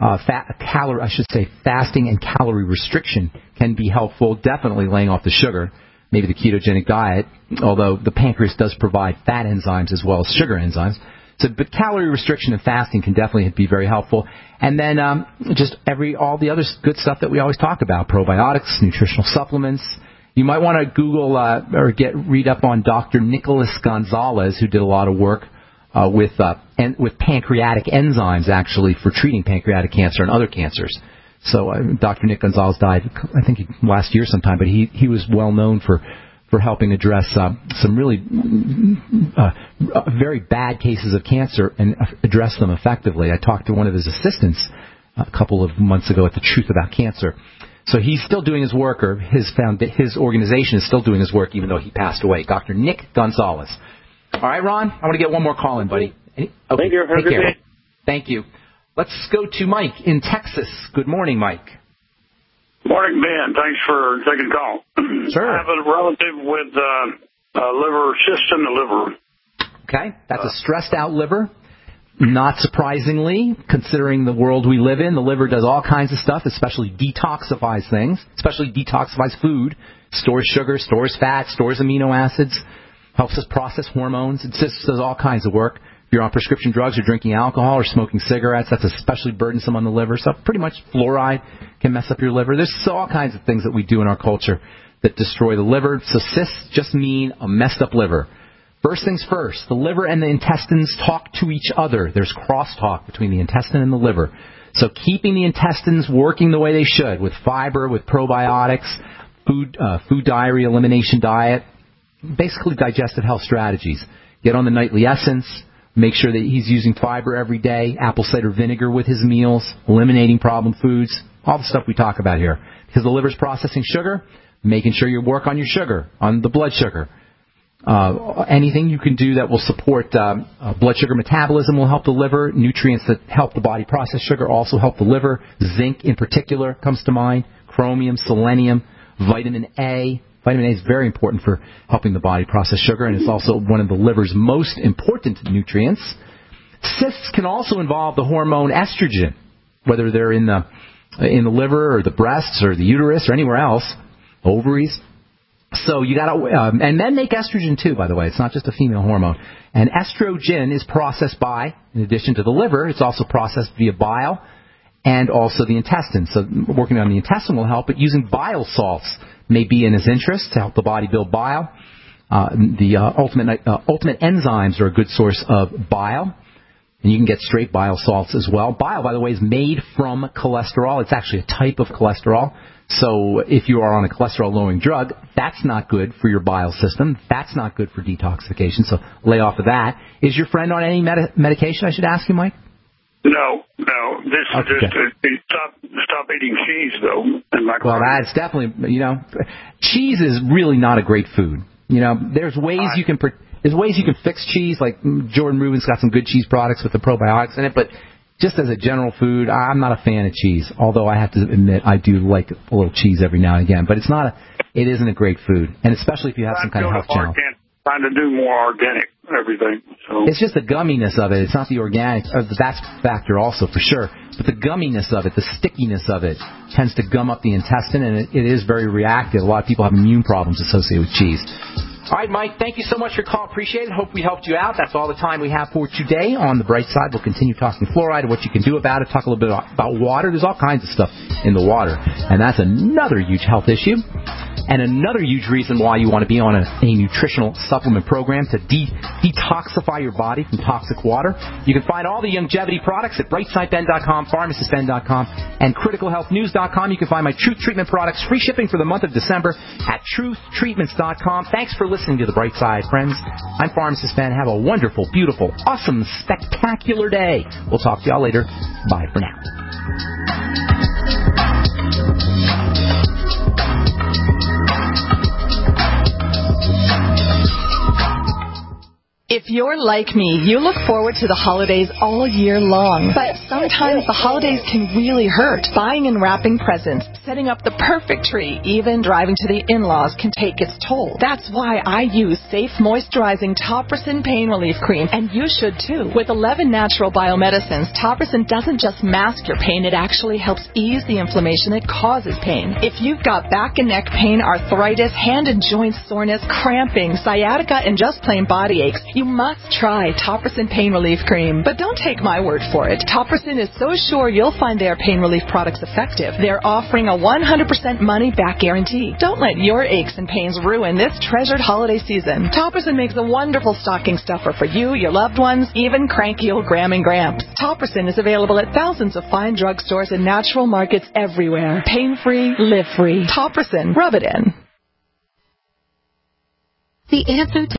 Fasting and calorie restriction can be helpful. Definitely laying off the sugar, maybe the ketogenic diet, although the pancreas does provide fat enzymes as well as sugar enzymes. But calorie restriction and fasting can definitely be very helpful. And then all the other good stuff that we always talk about, probiotics, nutritional supplements. You might want to Google or read up on Dr. Nicholas Gonzalez, who did a lot of work with pancreatic enzymes, actually, for treating pancreatic cancer and other cancers. So Dr. Nick Gonzalez died, I think, last year sometime, but he was well known for helping address some really very bad cases of cancer and address them effectively. I talked to one of his assistants a couple of months ago at the Truth About Cancer. So he's still doing his work, or his organization is still doing his work, even though he passed away. Dr. Nick Gonzalez. All right, Ron, I want to get one more call in, buddy. Okay, thank you. Take care. Thank you. Let's go to Mike in Texas. Good morning, Mike. Morning, Ben. Thanks for taking the call. Sure. I have a relative with liver cyst in the liver. Okay, that's a stressed out liver. Not surprisingly, considering the world we live in, the liver does all kinds of stuff, especially detoxifies things, especially detoxifies food, stores sugar, stores fat, stores amino acids, helps us process hormones. It just does all kinds of work. If you're on prescription drugs or drinking alcohol or smoking cigarettes, that's especially burdensome on the liver. So pretty much fluoride can mess up your liver. There's all kinds of things that we do in our culture that destroy the liver. So cysts just mean a messed up liver. First things first, the liver and the intestines talk to each other. There's crosstalk between the intestine and the liver. So keeping the intestines working the way they should, with fiber, with probiotics, food diary, elimination diet, basically digestive health strategies. Get on the nightly essence. Make sure that he's using fiber every day, apple cider vinegar with his meals, eliminating problem foods, all the stuff we talk about here. Because the liver's processing sugar, making sure you work on your sugar, on the blood sugar. Anything you can do that will support blood sugar metabolism will help the liver. Nutrients that help the body process sugar also help the liver. Zinc in particular comes to mind. Chromium, selenium, vitamin A. Vitamin A is very important for helping the body process sugar, and it's also one of the liver's most important nutrients. Cysts can also involve the hormone estrogen, whether they're in the liver or the breasts or the uterus or anywhere else, ovaries. So you got to, and men make estrogen too, by the way. It's not just a female hormone. And estrogen is processed by, in addition to the liver, it's also processed via bile and also the intestines. So working on the intestine will help, but using bile salts may be in his interest to help the body build bile. The ultimate enzymes are a good source of bile. And you can get straight bile salts as well. Bile, by the way, is made from cholesterol. It's actually a type of cholesterol. So if you are on a cholesterol-lowering drug, that's not good for your bile system. That's not good for detoxification. So lay off of that. Is your friend on any medication, I should ask you, Mike? No. This is just stop eating cheese, though. Well, that's definitely, cheese is really not a great food. There's ways you can fix cheese, like Jordan Rubin's got some good cheese products with the probiotics in it, but just as a general food, I'm not a fan of cheese, although I have to admit I do like a little cheese every now and again, but it isn't a great food, and especially if you have some kind of health challenge. Trying to do more organic everything. So. It's just the gumminess of it. It's not the organic. That's a factor also, for sure. But the gumminess of it, the stickiness of it, tends to gum up the intestine, and it is very reactive. A lot of people have immune problems associated with cheese. All right, Mike, thank you so much for your call. Appreciate it. Hope we helped you out. That's all the time we have for today. On the bright side, we'll continue talking fluoride and what you can do about it, talk a little bit about water. There's all kinds of stuff in the water, and that's another huge health issue. And another huge reason why you want to be on a nutritional supplement program to detoxify your body from toxic water. You can find all the longevity products at brightsideben.com, pharmacistben.com, and criticalhealthnews.com. You can find my Truth Treatment products, free shipping for the month of December at truthtreatments.com. Thanks for listening to The Bright Side, friends. I'm Pharmacist Ben. Have a wonderful, beautiful, awesome, spectacular day. We'll talk to y'all later. Bye for now. If you're like me, you look forward to the holidays all year long. But sometimes the holidays can really hurt. Buying and wrapping presents, setting up the perfect tree, even driving to the in-laws can take its toll. That's why I use Safe Moisturizing Topricin Pain Relief Cream, and you should too. With 11 natural biomedicines, Topricin doesn't just mask your pain, it actually helps ease the inflammation that causes pain. If you've got back and neck pain, arthritis, hand and joint soreness, cramping, sciatica, and just plain body aches, you must try Topricin Pain Relief Cream. But don't take my word for it. Topricin is so sure you'll find their pain relief products effective. They're offering a 100% money-back guarantee. Don't let your aches and pains ruin this treasured holiday season. Topricin makes a wonderful stocking stuffer for you, your loved ones, even cranky old Gram and Gramps. Topricin is available at thousands of fine drugstores and natural markets everywhere. Pain-free, live free. Topricin. Rub it in. The answer to